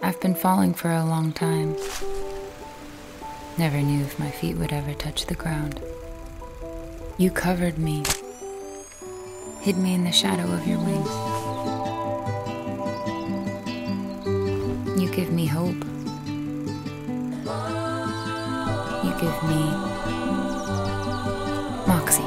I've been falling for a long time. Never knew if my feet would ever touch the ground. You covered me, hid me in the shadow of your wings. You give me hope. You give me Moxie.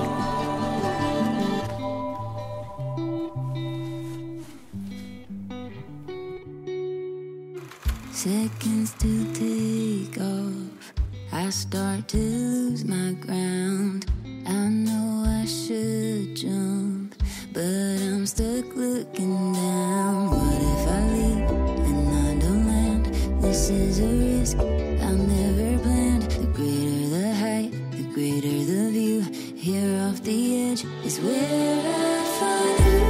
Seconds to take off, I start to lose my ground. I know I should jump, but I'm stuck looking down. What if I leap and I don't land? This is a risk I've never planned. The greater the height, the greater the view. Here off the edge is where I find you.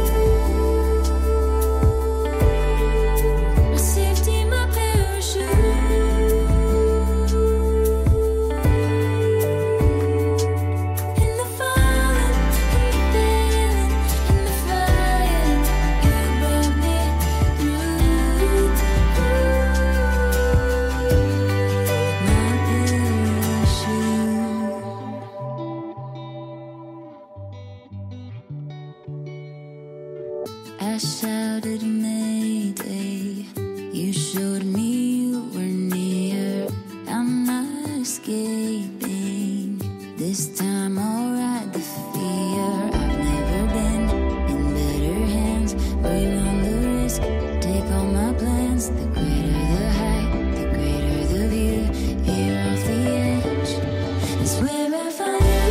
I shouted Mayday. You showed me you were near. I'm not escaping. This time I'll ride the fear. I've never been in better hands. But on the risk, take all my plans. The greater the height, the greater the view. Here off the edge is where I find you.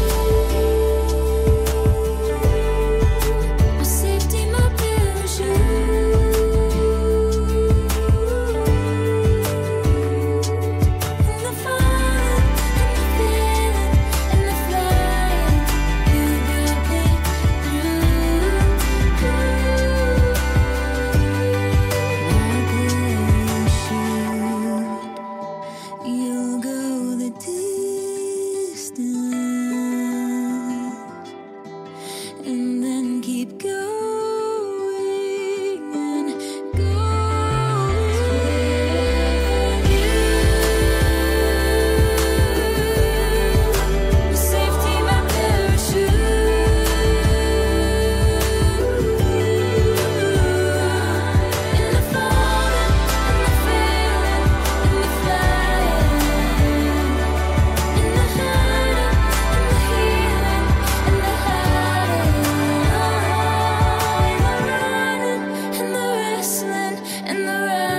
And then keep going and going. Safety, my parachute. In the falling, in the failing, in the flying, in the hiding, in the healing, in the hiding. And the wrestling and the ride.